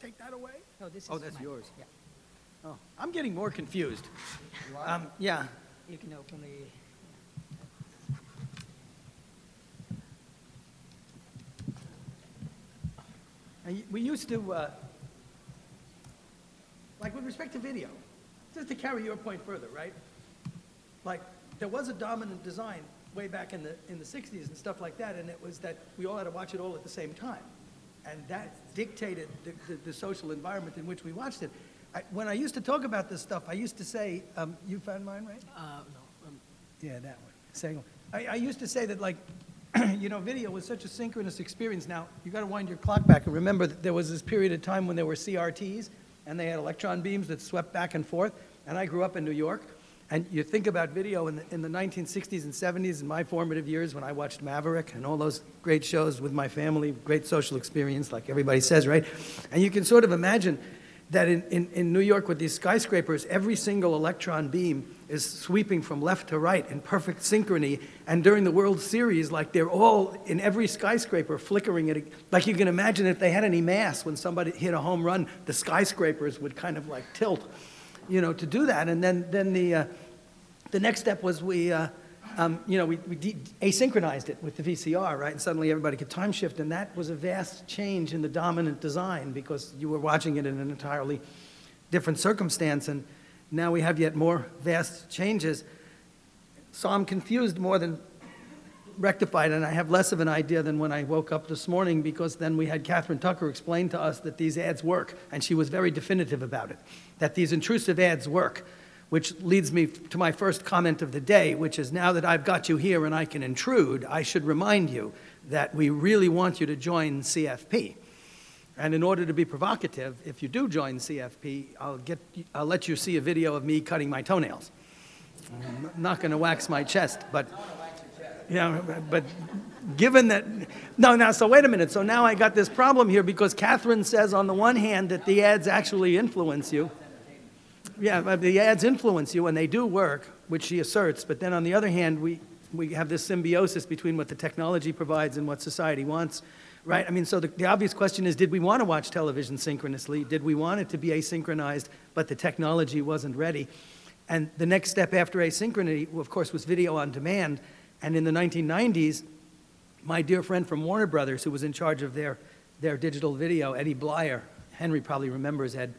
take that away? No, this is Oh, that's mine. yours. Yeah. Oh, I'm getting more confused. Yeah. You can open the... We used to, like with respect to video, just to carry your point further, right? Like, there was a dominant design way back in the 60s and stuff like that, and it was that we all had to watch it all at the same time. And that dictated the social environment in which we watched it. When I used to talk about this stuff, I used to say, you found mine, right? No. Yeah, that one. Second one. I used to say that, like, you know, video was such a synchronous experience. Now, you got to wind your clock back and remember that there was this period of time when there were CRTs, and they had electron beams that swept back and forth. And I grew up in New York. And you think about video in the 1960s and 70s, in my formative years when I watched Maverick and all those great shows with my family, great social experience, like everybody says, right? And you can sort of imagine that in New York with these skyscrapers, every single electron beam is sweeping from left to right in perfect synchrony. And during the World Series, like they're all in every skyscraper flickering at like you can imagine if they had any mass when somebody hit a home run, the skyscrapers would kind of like tilt, you know, to do that. And then the next step was we asynchronized it with the VCR, right? And suddenly everybody could time shift, and that was a vast change in the dominant design because you were watching it in an entirely different circumstance, and now we have yet more vast changes. So I'm confused more than rectified, and I have less of an idea than when I woke up this morning because then we had Catherine Tucker explain to us that these ads work, and she was very definitive about it, that these intrusive ads work. Which leads me to my first comment of the day, which is now that I've got you here and I can intrude, I should remind you that we really want you to join CFP. And in order to be provocative, if you do join CFP, I'll let you see a video of me cutting my toenails. I'm not going to wax my chest, but but given that, so wait a minute. So now I got this problem here because Catherine says on the one hand that the ads actually influence you. Yeah, the ads influence you, and they do work, which she asserts. But then on the other hand, we have this symbiosis between what the technology provides and what society wants, right? I mean, so the obvious question is, did we want to watch television synchronously? Did we want it to be asynchronized, but the technology wasn't ready? And the next step after asynchrony, of course, was video on demand. And in the 1990s, my dear friend from Warner Brothers, who was in charge of their digital video, Eddie Blyer, Henry probably remembers Ed,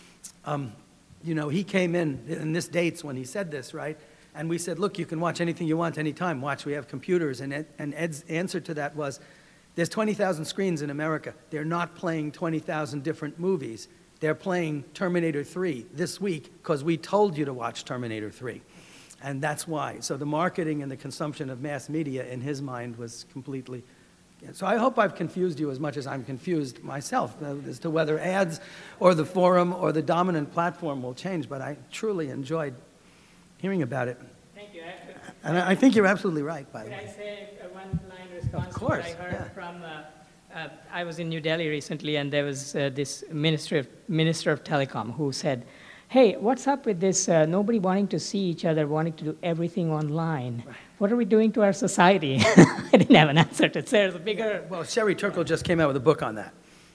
you know, he came in, and this dates when he said this, right? And we said, look, you can watch anything you want anytime. Watch, we have computers. And Ed's answer to that was, there's 20,000 screens in America. They're not playing 20,000 different movies. They're playing Terminator 3 this week because we told you to watch Terminator 3. And that's why. So the marketing and the consumption of mass media, in his mind, was completely... So I hope I've confused you as much as I'm confused myself as to whether ads or the forum or the dominant platform will change, but I truly enjoyed hearing about it. Thank you. And I think you're absolutely right, by the way. Could I say one line response Of course, to what I heard yeah. from... I was in New Delhi recently, and there was this minister of telecom who said, hey, what's up with this nobody wanting to see each other, wanting to do everything online? Right. What are we doing to our society? I didn't have an answer to it. There's a bigger... Well, Sherry Turkle just came out with a book on that.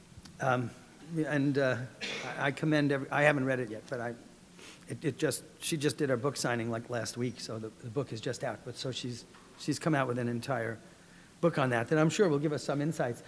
I commend I haven't read it yet, but she just did her book signing like last week, so the book is just out. But so she's come out with an entire book on that I'm sure will give us some insights.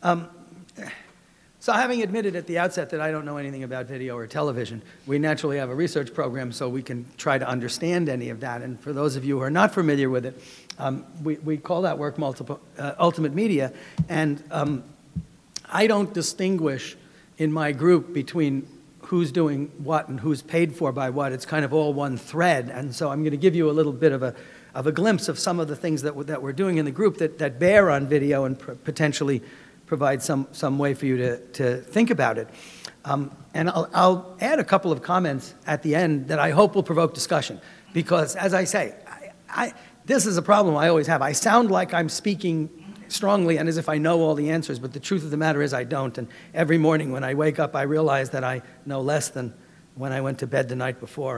So having admitted at the outset that I don't know anything about video or television, we naturally have a research program so we can try to understand any of that. And for those of you who are not familiar with it, we call that work Ultimate Media. And I don't distinguish in my group between who's doing what and who's paid for by what. It's kind of all one thread. And so I'm going to give you a little bit of a glimpse of some of the things that we're doing in the group that bear on video and potentially provide some way for you to think about it. And I'll add a couple of comments at the end that I hope will provoke discussion. Because, as I say, this is a problem I always have. I sound like I'm speaking strongly and as if I know all the answers, but the truth of the matter is I don't. And every morning when I wake up, I realize that I know less than when I went to bed the night before. And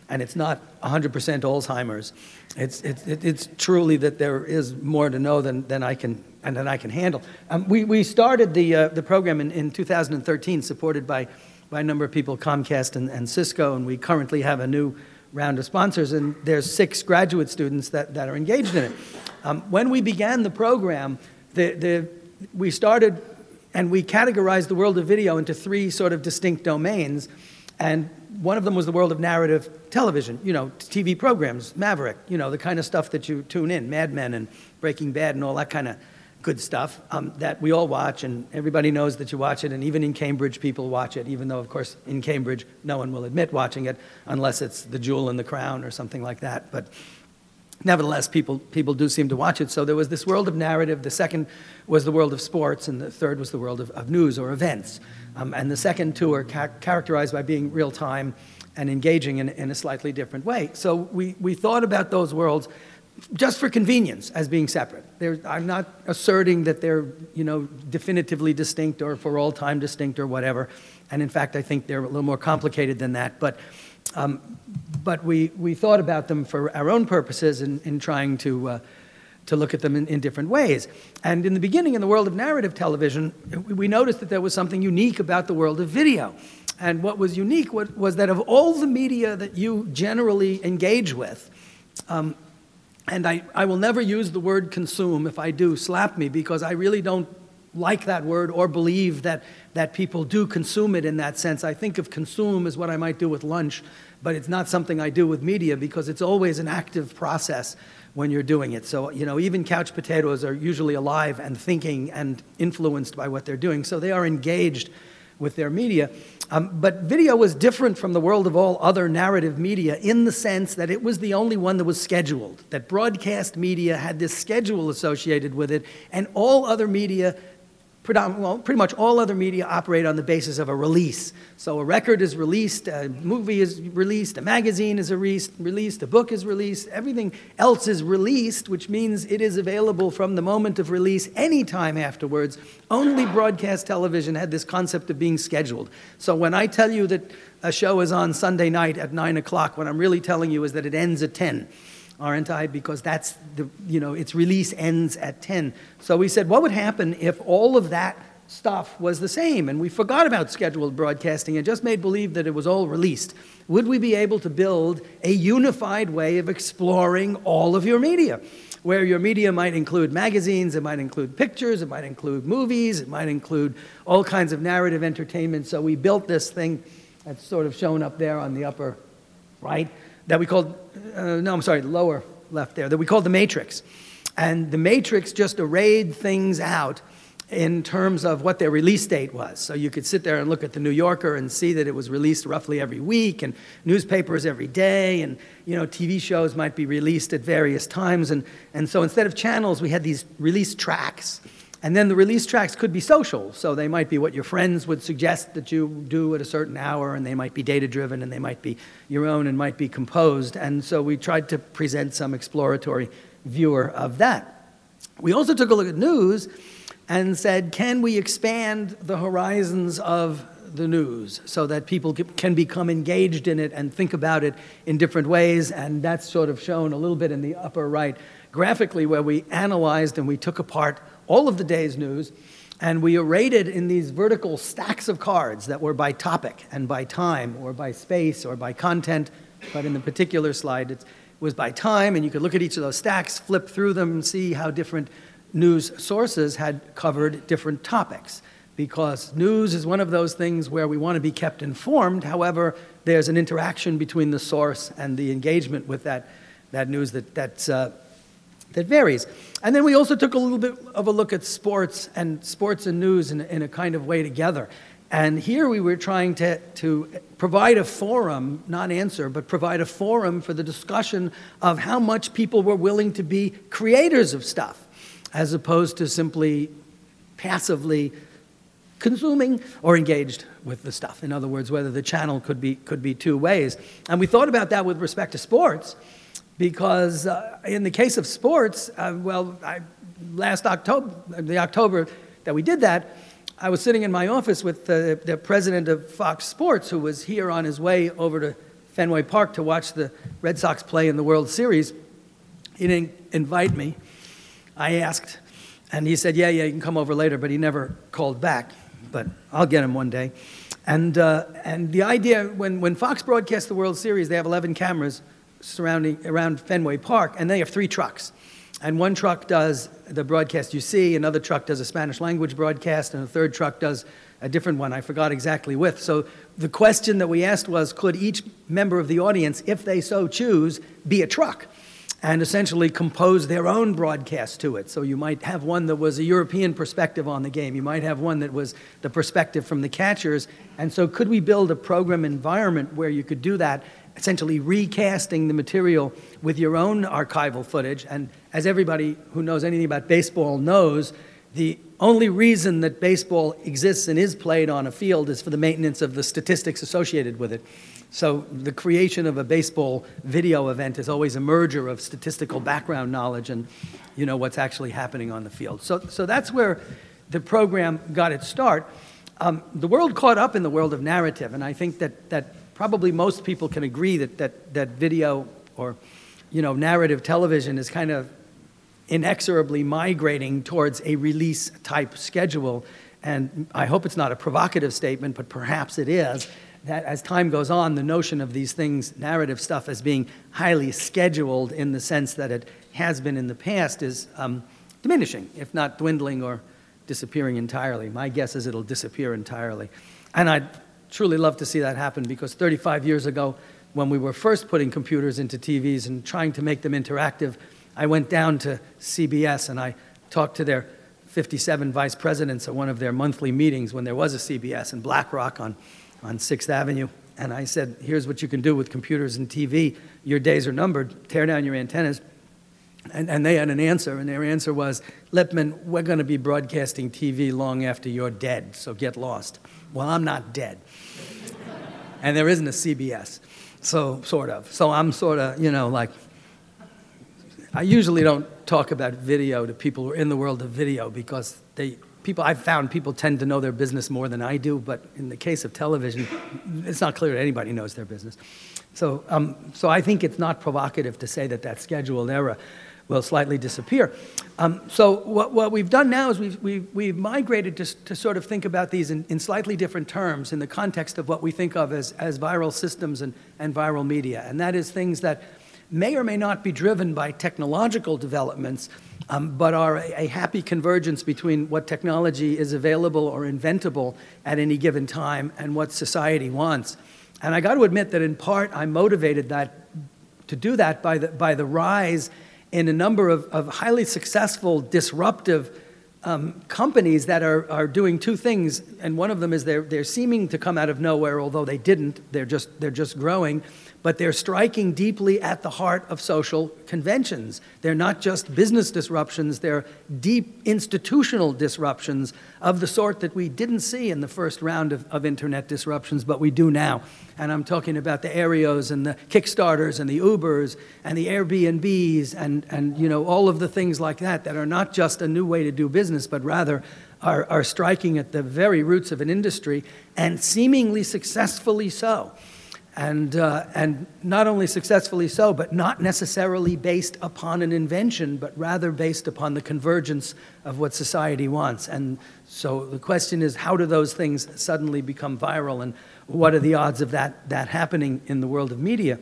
and it's not 100% Alzheimer's. It's truly that there is more to know than I can handle. We started the program in 2013, supported by a number of people, Comcast and Cisco, and we currently have a new round of sponsors, and there's 6 graduate students that are engaged in it. When we began the program, we started and we categorized the world of video into 3 sort of distinct domains, and one of them was the world of narrative television, TV programs, Maverick, the kind of stuff that you tune in, Mad Men and Breaking Bad and all that kind of good stuff that we all watch, and everybody knows that you watch it, and even in Cambridge people watch it, even though, of course, in Cambridge no one will admit watching it unless it's The Jewel and the Crown or something like that. But nevertheless, people do seem to watch it. So there was this world of narrative. The second was the world of sports, and the third was the world of news or events. And the second 2 are characterized by being real-time and engaging in a slightly different way. So we thought about those worlds just for convenience as being separate. I'm not asserting that they're definitively distinct or for all time distinct or whatever. And in fact, I think they're a little more complicated than that. But we thought about them for our own purposes in trying to look at them in different ways. And in the beginning, in the world of narrative television, we noticed that there was something unique about the world of video. And what was unique was that of all the media that you generally engage with, and I will never use the word consume. If I do, slap me, because I really don't like that word or believe that people do consume it in that sense. I think of consume as what I might do with lunch, but it's not something I do with media because it's always an active process when you're doing it. So, even couch potatoes are usually alive and thinking and influenced by what they're doing. So they are engaged with their media. But video was different from the world of all other narrative media in the sense that it was the only one that was scheduled, that broadcast media had this schedule associated with it, and all other media, pretty much all other media operate on the basis of a release. So a record is released, a movie is released, a magazine is released, a book is released, everything else is released, which means it is available from the moment of release any time afterwards. Only broadcast television had this concept of being scheduled. So when I tell you that a show is on Sunday night at 9 o'clock, what I'm really telling you is that it ends at 10. Aren't I? Because that's its release ends at 10. So we said, what would happen if all of that stuff was the same and we forgot about scheduled broadcasting and just made believe that it was all released? Would we be able to build a unified way of exploring all of your media, where your media might include magazines, it might include pictures, it might include movies, it might include all kinds of narrative entertainment? So we built this thing that's sort of shown up there on the upper right, that we called, lower left there, that we called the Matrix. And the Matrix just arrayed things out in terms of what their release date was. So you could sit there and look at the New Yorker and see that it was released roughly every week, and newspapers every day, and TV shows might be released at various times. And so instead of channels, we had these release tracks. And then the release tracks could be social, so they might be what your friends would suggest that you do at a certain hour, and they might be data-driven, and they might be your own and might be composed. And so we tried to present some exploratory viewer of that. We also took a look at news and said, can we expand the horizons of the news so that people can become engaged in it and think about it in different ways? And that's sort of shown a little bit in the upper right graphically, where we analyzed and we took apart all of the day's news, and we arrayed it in these vertical stacks of cards that were by topic and by time or by space or by content. But in the particular slide, it was by time, and you could look at each of those stacks, flip through them, and see how different news sources had covered different topics. Because news is one of those things where we want to be kept informed. However, there's an interaction between the source and the engagement with that news that varies. And then we also took a little bit of a look at sports and news in a kind of way together. And here we were trying to provide a forum, not answer, but provide a forum for the discussion of how much people were willing to be creators of stuff, as opposed to simply passively consuming or engaged with the stuff. In other words, whether the channel could be 2 ways. And we thought about that with respect to sports, because in the case of sports, last October, the October that we did that, I was sitting in my office with the president of Fox Sports, who was here on his way over to Fenway Park to watch the Red Sox play in the World Series. He didn't invite me. I asked, and he said, yeah, you can come over later, but he never called back. But I'll get him one day. And the idea, when Fox broadcasts the World Series, they have 11 cameras around Fenway Park, and they have 3 trucks. And one truck does the broadcast you see, another truck does a Spanish language broadcast, and a third truck does a different one. I forgot exactly which. So the question that we asked was, could each member of the audience, if they so choose, be a truck and essentially compose their own broadcast to it? So you might have one that was a European perspective on the game. You might have one that was the perspective from the catchers. And so could we build a program environment where you could do that, essentially recasting the material with your own archival footage? And as everybody who knows anything about baseball knows, the only reason that baseball exists and is played on a field is for the maintenance of the statistics associated with it. So the creation of a baseball video event is always a merger of statistical background knowledge and, what's actually happening on the field. So that's where the program got its start. The world caught up in the world of narrative, and I think that probably most people can agree that video or, narrative television is kind of inexorably migrating towards a release-type schedule. And I hope it's not a provocative statement, but perhaps it is, that as time goes on, the notion of these things, narrative stuff, as being highly scheduled in the sense that it has been in the past is diminishing, if not dwindling or disappearing entirely. My guess is it'll disappear entirely. And I'd truly love to see that happen, because 35 years ago, when we were first putting computers into TVs and trying to make them interactive, I went down to CBS and I talked to their 57 vice presidents at one of their monthly meetings when there was a CBS in Black Rock on 6th Avenue. And I said, here's what you can do with computers and TV. Your days are numbered. Tear down your antennas. And they had an answer, and their answer was, Lipman, we're going to be broadcasting TV long after you're dead, so get lost. Well, I'm not dead. And there isn't a CBS, so sort of. So I'm sort of, like, I usually don't talk about video to people who are in the world of video, because I've found people tend to know their business more than I do, but in the case of television, it's not clear that anybody knows their business. So I think it's not provocative to say that scheduled era will slightly disappear. So what we've done now is we've migrated to sort of think about these in slightly different terms in the context of what we think of as viral systems and viral media, and that is things that may or may not be driven by technological developments, but are a happy convergence between what technology is available or inventable at any given time and what society wants. And I got to admit that in part I'm motivated to do that by the rise in a number of highly successful, disruptive companies that are doing two things. And one of them is they're seeming to come out of nowhere, although they didn't. They're just growing. But they're striking deeply at the heart of social conventions. They're not just business disruptions, they're deep institutional disruptions of the sort that we didn't see in the first round of internet disruptions, but we do now. And I'm talking about the Aerios and the Kickstarters and the Ubers and the Airbnbs and all of the things like that are not just a new way to do business, but rather are striking at the very roots of an industry, and seemingly successfully so. And not only successfully so, but not necessarily based upon an invention, but rather based upon the convergence of what society wants. And so the question is, how do those things suddenly become viral, and what are the odds of that happening in the world of media?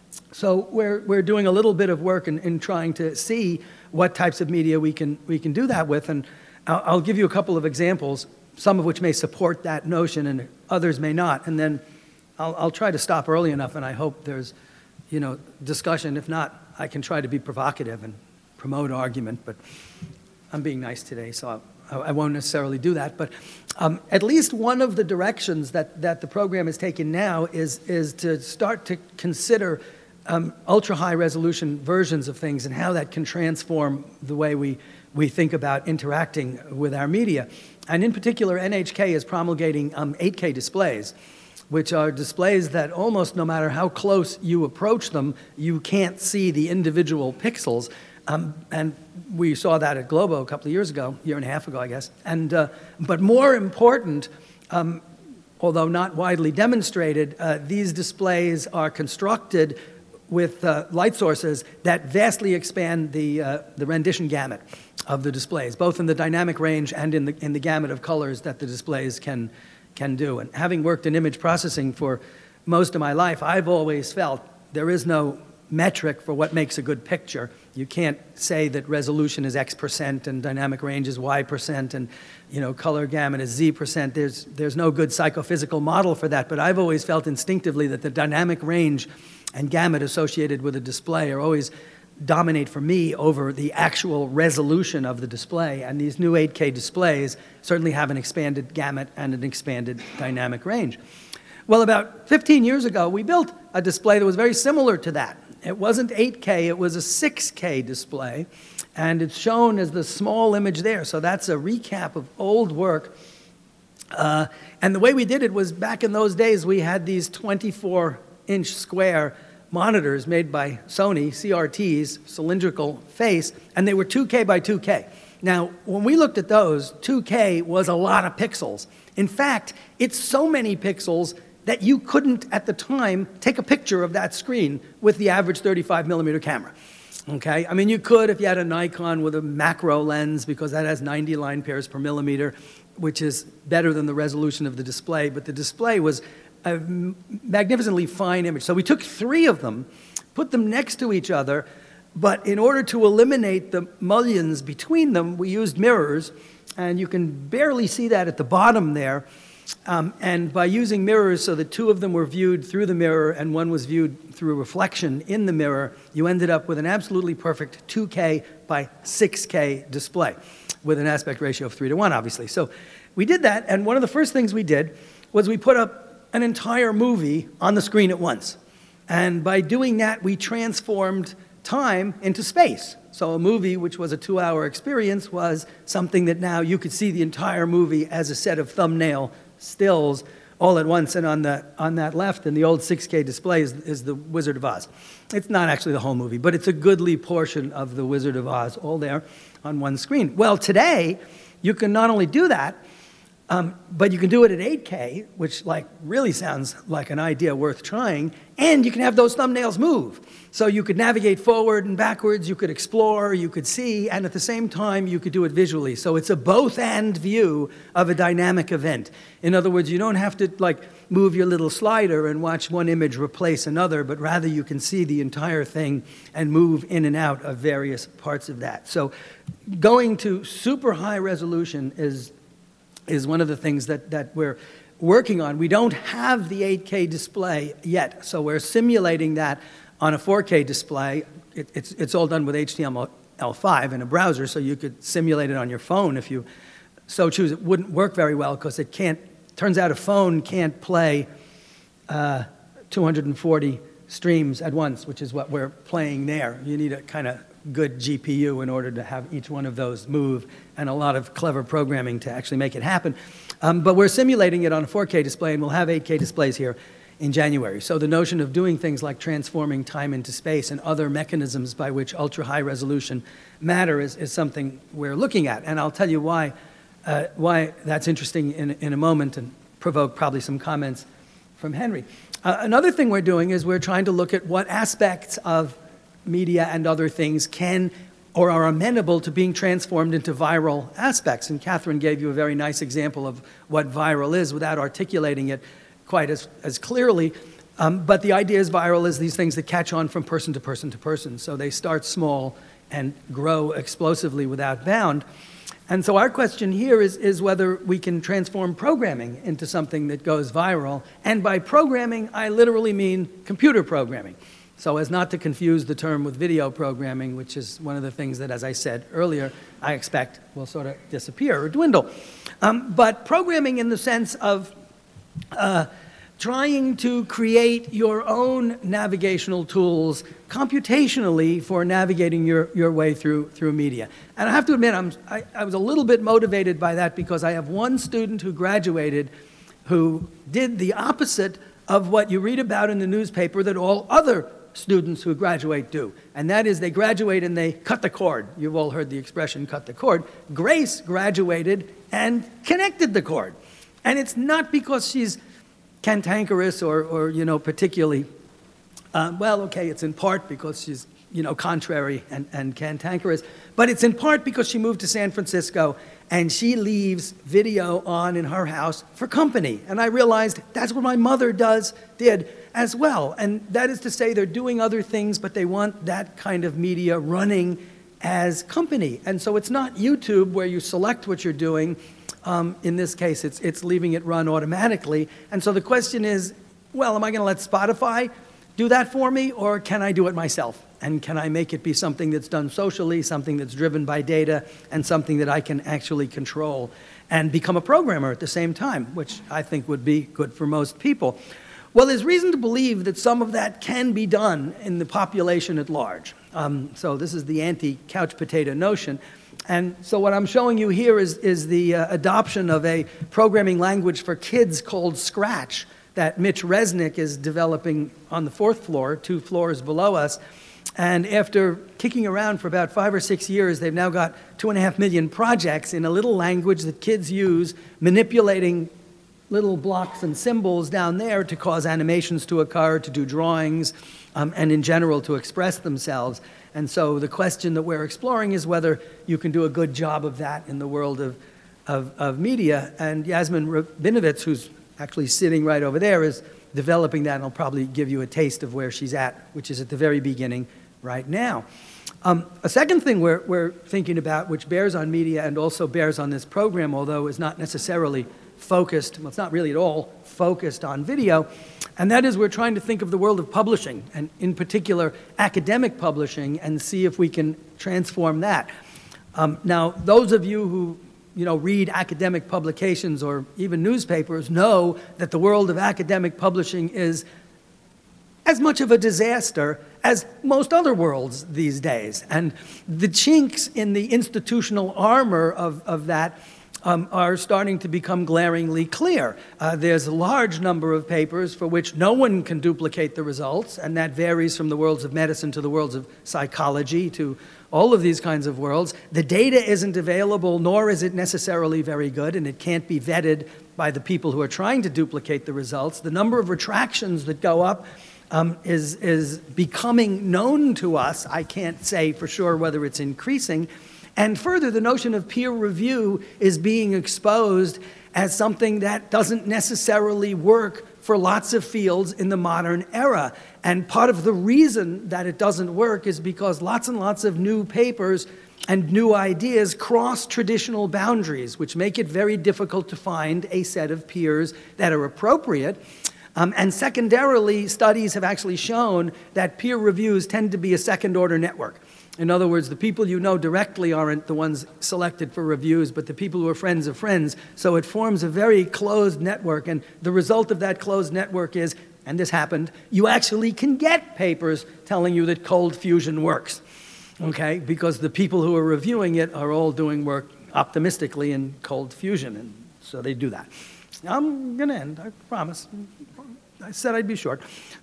So we're doing a little bit of work in trying to see what types of media we can do that with. And I'll give you a couple of examples, some of which may support that notion and others may not. And then I'll try to stop early enough, and I hope there's, discussion. If not, I can try to be provocative and promote argument, but I'm being nice today, so I won't necessarily do that. But at least one of the directions that the program has taken now is to start to consider ultra-high resolution versions of things and how that can transform the way we think about interacting with our media. And in particular, NHK is promulgating 8K displays, which are displays that almost no matter how close you approach them, you can't see the individual pixels. And we saw that at Globo a couple of years ago, year and a half ago, I guess. But more important, although not widely demonstrated, these displays are constructed with light sources that vastly expand the rendition gamut of the displays, both in the dynamic range and in the gamut of colors that the displays can do. And having worked in image processing for most of my life, I've always felt there is no metric for what makes a good picture. You can't say that resolution is X% and dynamic range is Y% and color gamut is Z%. There's no good psychophysical model for that, but I've always felt instinctively that the dynamic range and gamut associated with a display are always dominate for me over the actual resolution of the display. And these new 8K displays certainly have an expanded gamut and an expanded dynamic range. Well, about 15 years ago, we built a display that was very similar to that. It wasn't 8K, it was a 6K display, and it's shown as the small image there. So that's a recap of old work. And the way we did it was, back in those days, we had these 24-inch square monitors made by Sony, CRTs, cylindrical face, and they were 2K by 2K. Now, when we looked at those, 2K was a lot of pixels. In fact, it's so many pixels that you couldn't, at the time, take a picture of that screen with the average 35mm camera. Okay? I mean, you could if you had a Nikon with a macro lens, because that has 90 line pairs per millimeter, which is better than the resolution of the display, but the display was a magnificently fine image. So we took 3 of them, put them next to each other, but in order to eliminate the mullions between them, we used mirrors, and you can barely see that at the bottom there. And by using mirrors so that 2 of them were viewed through the mirror and 1 was viewed through a reflection in the mirror, you ended up with an absolutely perfect 2K by 6K display with an aspect ratio of 3:1, obviously. So we did that, and one of the first things we did was we put up an entire movie on the screen at once. And by doing that, we transformed time into space. So a movie, which was a 2-hour experience, was something that now you could see the entire movie as a set of thumbnail stills all at once. And on that left, in the old 6K display, is The Wizard of Oz. It's not actually the whole movie, but it's a goodly portion of The Wizard of Oz, all there on one screen. Well, today, you can not only do that, but you can do it at 8K, which really sounds like an idea worth trying, and you can have those thumbnails move. So you could navigate forward and backwards, you could explore, you could see, and at the same time, you could do it visually. So it's a both-and view of a dynamic event. In other words, you don't have to move your little slider and watch one image replace another, but rather you can see the entire thing and move in and out of various parts of that. So going to super high resolution is one of the things that we're working on. We don't have the 8K display yet, so we're simulating that on a 4K display. It's all done with HTML5 in a browser, so you could simulate it on your phone if you so choose. It wouldn't work very well because turns out a phone can't play 240 streams at once, which is what we're playing there. You need a kind of good GPU in order to have each one of those move, and a lot of clever programming to actually make it happen. But we're simulating it on a 4K display, and we'll have 8K displays here in January. So the notion of doing things like transforming time into space and other mechanisms by which ultra-high resolution matter is something we're looking at. And I'll tell you why that's interesting in a moment, and provoke probably some comments from Henry. Another thing we're doing is we're trying to look at what aspects of media and other things can or are amenable to being transformed into viral aspects. And Catherine gave you a very nice example of what viral is without articulating it quite as clearly. But the idea is viral is these things that catch on from person to person to person. So they start small and grow explosively without bound. And so our question here is whether we can transform programming into something that goes viral. And by programming, I literally mean computer programming. So as not to confuse the term with video programming, which is one of the things that, as I said earlier, I expect will sort of disappear or dwindle. But programming in the sense of trying to create your own navigational tools computationally for navigating your way through media. And I have to admit, I was a little bit motivated by that because I have one student who graduated who did the opposite of what you read about in the newspaper that all other students who graduate do. And that is they graduate and they cut the cord. You've all heard the expression, cut the cord. Grace graduated and connected the cord. And it's not because she's cantankerous or particularly, well, okay, it's in part because she's, contrary and cantankerous, but it's in part because she moved to San Francisco and she leaves video on in her house for company. And I realized that's what my mother did as well. And that is to say they're doing other things, but they want that kind of media running as company. And so it's not YouTube where you select what you're doing. In this case, it's leaving it run automatically. And so the question is, well, am I going to let Spotify do that for me, or can I do it myself? And can I make it be something that's done socially, something that's driven by data, and something that I can actually control and become a programmer at the same time, which I think would be good for most people. Well, there's reason to believe that some of that can be done in the population at large. So this is the anti-couch potato notion. And so what I'm showing you here is the adoption of a programming language for kids called Scratch that Mitch Resnick is developing on the 4th floor, 2 floors below us. And after kicking around for about 5 or 6 years, they've now got 2.5 million projects in a little language that kids use, manipulating little blocks and symbols down there to cause animations to occur, to do drawings, and in general to express themselves. And so the question that we're exploring is whether you can do a good job of that in the world of media. And Yasmin Rabinovitz, who's actually sitting right over there, is developing that, and I'll probably give you a taste of where she's at, which is at the very beginning right now. A second thing we're thinking about, which bears on media and also bears on this program, although is not necessarily focused, well, it's not really at all focused on video, and that is we're trying to think of the world of publishing, and in particular academic publishing, and see if we can transform that. Now, those of you who read academic publications or even newspapers know that the world of academic publishing is as much of a disaster as most other worlds these days. And the chinks in the institutional armor of that are starting to become glaringly clear. There's a large number of papers for which no one can duplicate the results, and that varies from the worlds of medicine to the worlds of psychology to all of these kinds of worlds. The data isn't available, nor is it necessarily very good, and it can't be vetted by the people who are trying to duplicate the results. The number of retractions that go up is becoming known to us. I can't say for sure whether it's increasing. And further, the notion of peer review is being exposed as something that doesn't necessarily work for lots of fields in the modern era. And part of the reason that it doesn't work is because lots and lots of new papers and new ideas cross traditional boundaries, which make it very difficult to find a set of peers that are appropriate. And secondarily, studies have actually shown that peer reviews tend to be a second-order network. In other words, the people you know directly aren't the ones selected for reviews, but the people who are friends of friends. So it forms a very closed network, and the result of that closed network is, and this happened, you actually can get papers telling you that cold fusion works, okay? Because the people who are reviewing it are all doing work optimistically in cold fusion, and so they do that. I'm going to end, I promise. I said I'd be short.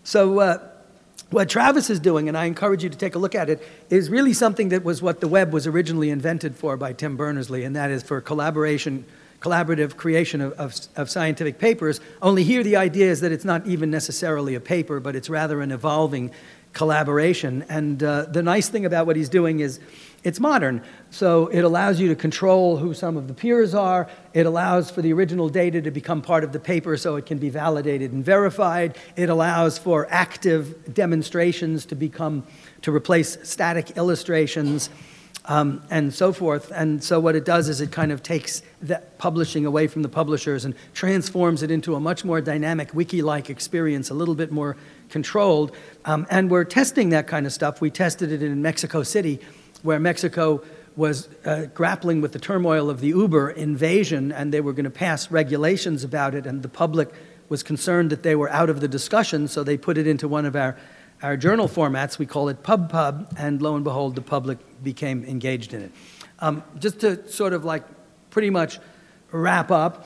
So what Travis is doing, and I encourage you to take a look at it, is really something that was what the web was originally invented for by Tim Berners-Lee, and that is for collaborative creation of scientific papers. Only here the idea is that it's not even necessarily a paper, but it's rather an evolving collaboration. And the nice thing about what he's doing is it's modern. So it allows you to control who some of the peers are. It allows for the original data to become part of the paper so it can be validated and verified. It allows for active demonstrations to replace static illustrations, and so forth. And so what it does is it kind of takes that publishing away from the publishers and transforms it into a much more dynamic wiki-like experience, a little bit more controlled. And we're testing that kind of stuff. We tested it in Mexico City, where Mexico was grappling with the turmoil of the Uber invasion, and they were going to pass regulations about it, and the public was concerned that they were out of the discussion, so they put it into one of our journal formats. We call it PubPub, and lo and behold, the public became engaged in it. Just to sort of like pretty much wrap up,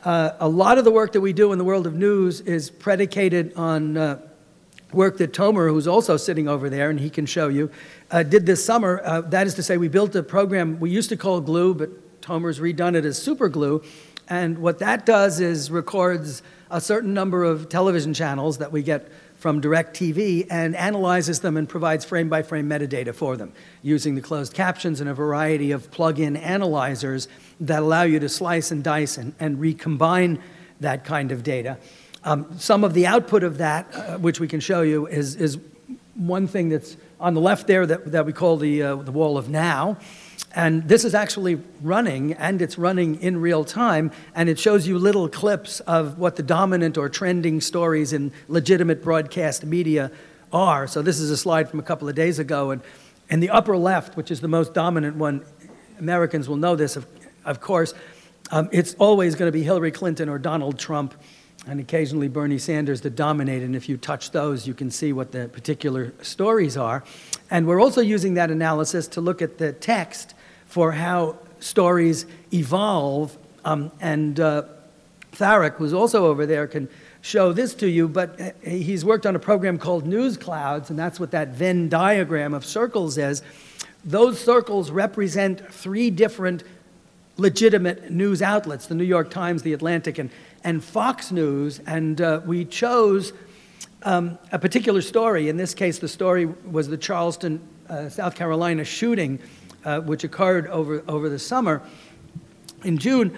a lot of the work that we do in the world of news is predicated on work that Tomer, who's also sitting over there, and he can show you, did this summer. That is to say, we built a program we used to call Glue, but Tomer's redone it as Super Glue, And what that does is records a certain number of television channels that we get from DirecTV and analyzes them and provides frame-by-frame metadata for them using the closed captions and a variety of plug-in analyzers that allow you to slice and dice and recombine that kind of data. Some of the output of that, which we can show you, is one thing that's on the left there that we call the wall of now. And this is actually running, and it's running in real time, and it shows you little clips of what the dominant or trending stories in legitimate broadcast media are. So this is a slide from a couple of days ago, and in the upper left, which is the most dominant one, Americans will know this, of course, it's always going to be Hillary Clinton or Donald Trump, and occasionally Bernie Sanders that dominate, and if you touch those, you can see what the particular stories are. And we're also using that analysis to look at the text for how stories evolve, and Tharek, who's also over there, can show this to you, but he's worked on a program called News Clouds, and that's what that Venn diagram of circles is. Those circles represent 3 different legitimate news outlets, the New York Times, the Atlantic, and Fox News, and we chose a particular story. In this case, the story was the Charleston, South Carolina shooting, which occurred over the summer in June.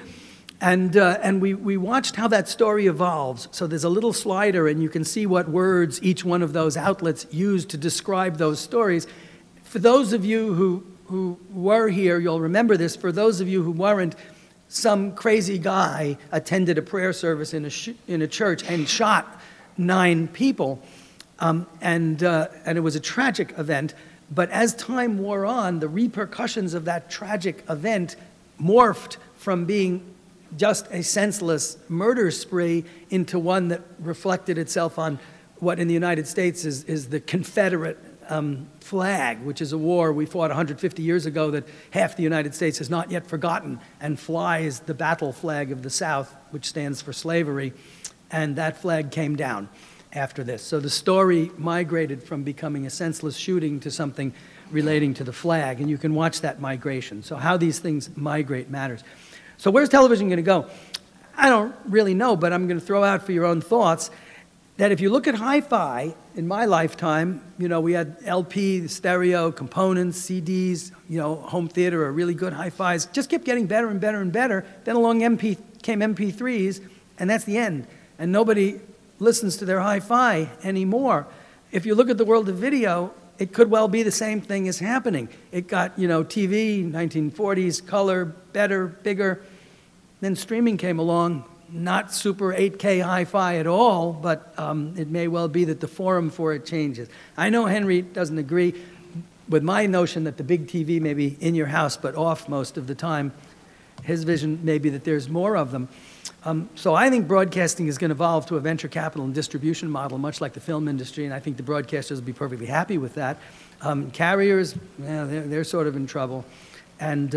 And we watched how that story evolves. So there's a little slider, and you can see what words each one of those outlets used to describe those stories. For those of you who were here, you'll remember this. For those of you who weren't, some crazy guy attended a prayer service in a church and shot 9 people. And it was a tragic event. But as time wore on, the repercussions of that tragic event morphed from being just a senseless murder spree into one that reflected itself on what in the United States is the Confederate flag, which is a war we fought 150 years ago that half the United States has not yet forgotten, and flies the battle flag of the South, which stands for slavery. And that flag came down after this. So the story migrated from becoming a senseless shooting to something relating to the flag, and you can watch that migration. So how these things migrate matters. So where's television going to go? I don't really know, but I'm going to throw out for your own thoughts that if you look at hi-fi, in my lifetime, we had LP, stereo, components, CDs, home theater, or really good hi-fis, just kept getting better and better and better. Then along came MP3s, and that's the end. And nobody listens to their hi-fi anymore. If you look at the world of video, it could well be the same thing is happening. It got, TV, 1940s, color, better, bigger. Then streaming came along, not super 8K hi-fi at all, but it may well be that the forum for it changes. I know Henry doesn't agree with my notion that the big TV may be in your house but off most of the time. His vision may be that there's more of them. So I think broadcasting is going to evolve to a venture capital and distribution model, much like the film industry, and I think the broadcasters will be perfectly happy with that. Carriers, they're sort of in trouble. And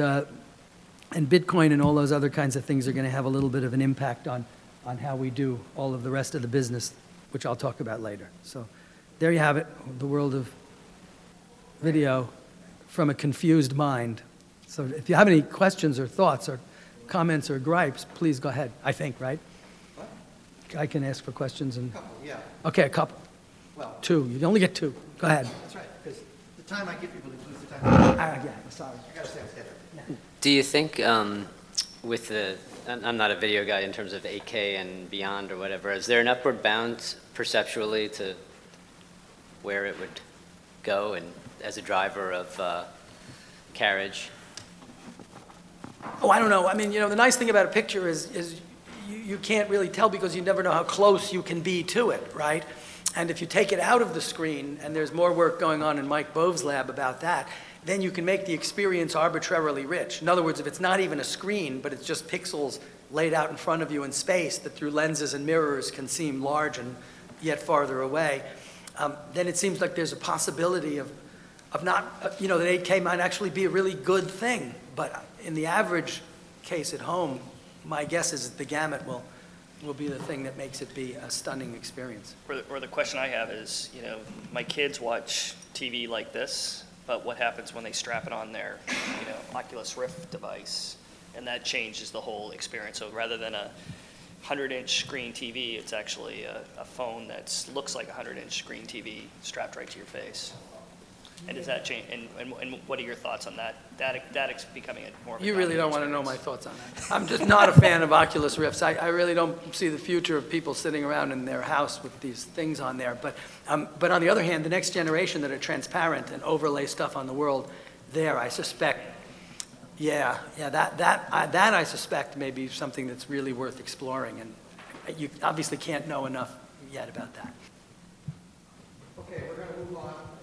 Bitcoin and all those other kinds of things are going to have a little bit of an impact on how we do all of the rest of the business, which I'll talk about later. So there you have it, the world of video from a confused mind. So if you have any questions or thoughts or comments or gripes, please go ahead. I think, right? What? I can ask for questions and... A couple, yeah. Okay, a couple. Well... 2. You only get 2. Go ahead. That's right, because the time I give people includes the time... Yeah, sorry. I gotta stay together. Yeah. Do you think with the... I'm not a video guy in terms of 8K and beyond or whatever. Is there an upward bound perceptually to where it would go and as a driver of carriage? Oh, I don't know. I mean, the nice thing about a picture is you can't really tell because you never know how close you can be to it, right? And if you take it out of the screen, and there's more work going on in Mike Bove's lab about that, then you can make the experience arbitrarily rich. In other words, if it's not even a screen, but it's just pixels laid out in front of you in space that through lenses and mirrors can seem large and yet farther away, then it seems like there's a possibility of not, that 8K might actually be a really good thing. But in the average case at home, my guess is that the gamut will be the thing that makes it be a stunning experience. Or the question I have is, my kids watch TV like this, but what happens when they strap it on their, Oculus Rift device and that changes the whole experience. So rather than a 100-inch screen TV, it's actually a phone that looks like a 100-inch screen TV strapped right to your face. And does that change? And what are your thoughts on that? That becoming a more of a You really don't want to dominant know my experience? thoughts on that. I'm just not a fan of Oculus Rifts. I really don't see the future of people sitting around in their house with these things on there. But on the other hand, the next generation that are transparent and overlay stuff on the world, there, I suspect, that I suspect may be something that's really worth exploring. And you obviously can't know enough yet about that. Okay, we're going to move on.